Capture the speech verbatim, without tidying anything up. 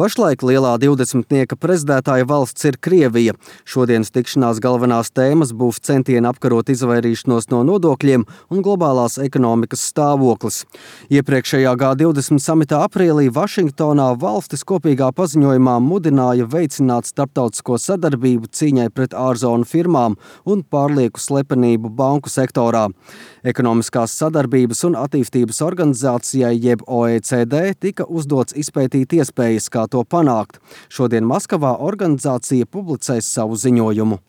Pašlaik lielā divdesmitnieka prezidētāja valsts ir Krievija. Šodienas tikšanās galvenās tēmas būs centieni apkarot izvairīšanos no nodokļiem un globālās ekonomikas stāvoklis. Iepriekšējā G divdesmit samitā aprīlī Vašingtonā valstis kopīgā paziņojumā mudināja veicināt starptautisko sadarbību cīņai pret ārzonu firmām un pārlieku slepenību banku sektorā. Ekonomiskās sadarbības un attīstības organizācijai jeb O E C D tika uzdots izpētīt iespējas, kā to panākt. Šodien Maskavā organizācija publicēs savu ziņojumu.